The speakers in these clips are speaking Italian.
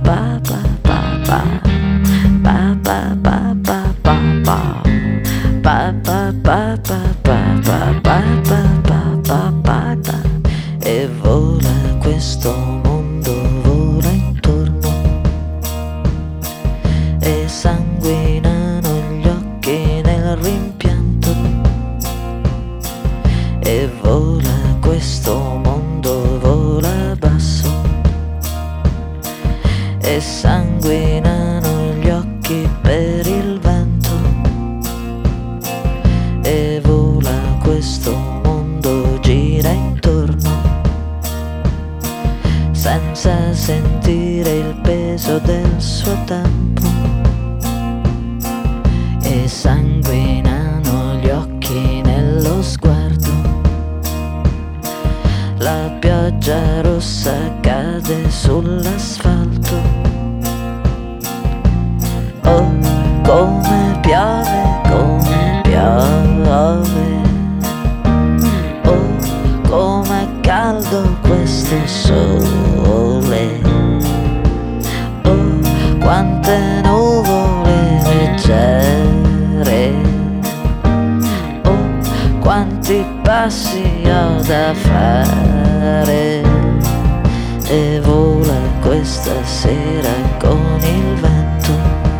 E vola questo mondo, vola intorno, e sanguinano gli occhi nel rimpianto. E vola questo mondo, vola basso, e sanguinano gli occhi per il vento. E vola questo mondo, gira intorno, senza sentire il peso del suo tempo. E sanguinano gli occhi nello sguardo. La pioggia rossa cade sull'asfalto. Oh, come piove, come piove. Oh, com'è caldo questo sole. Oh, quante nuvole leggere. Oh, quanti passi ho da fare. E vola questa sera con il vento.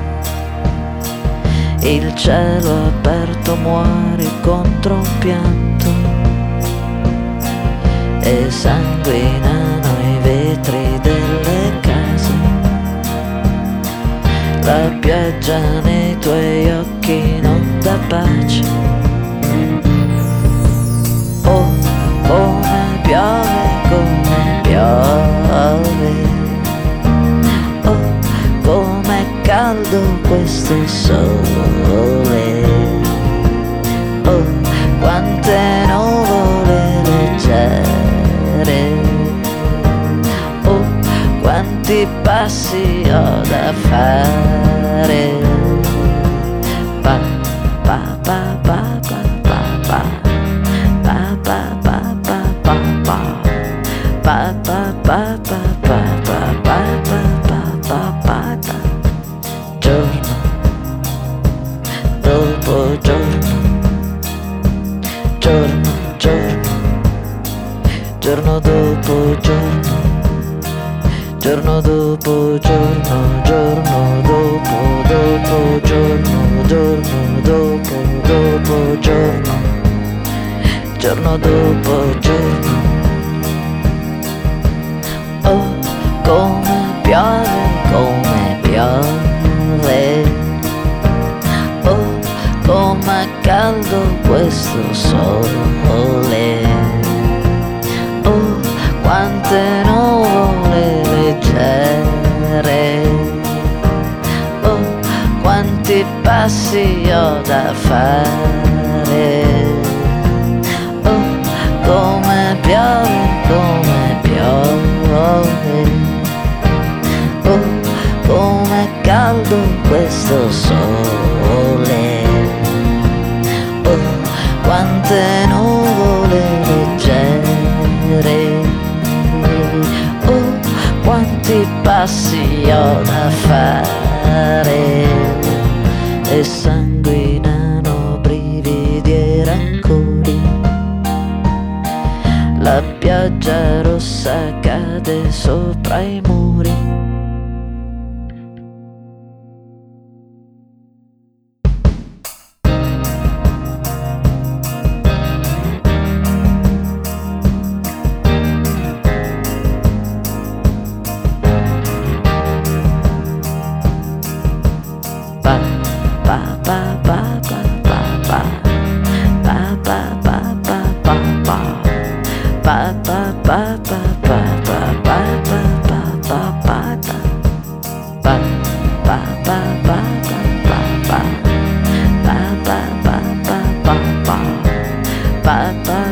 Il cielo aperto muore contro un pianto. E sanguinano i vetri delle case. La pioggia nei tuoi occhi non dà pace. Oh, come piove, come piove. Oh, com'è caldo questo sole. Oh, quante nuvole leggere. Oh, quanti passi ho da fare. Pa, pa, pa, pa, pa, pa, pa. Pa, pa, pa, pa, pa, pa. Pa, pa, pa, pa, pa, pa, pa, pa, pa, pa, pa. Giorno dopo giorno, giorno, giorno, giorno dopo giorno, giorno dopo giorno, giorno dopo giorno, giorno dopo giorno, giorno dopo giorno. Oh, come piove, come piove. Oh, com'è caldo questo sole. Oh, quante nuvole leggere. Oh, quanti passi ho da fare. Oh, come piove, come piove. Oh, com'è caldo questo sole. Oh, quante nuvole leggere. Oh, quanti passi ho da fare. E sanguinano brividi e rancori. La pioggia rossa cade sopra i muri. Pa, pa, pa, pa, pa, pa, pa. Pa, pa, pa, pa, pa, pa. Pa, pa, pa, pa, pa, pa, pa, pa, pa, pa, pa. Pa, pa, pa, pa, pa, pa, pa. Pa, pa, pa, pa, pa, pa. Pa, pa,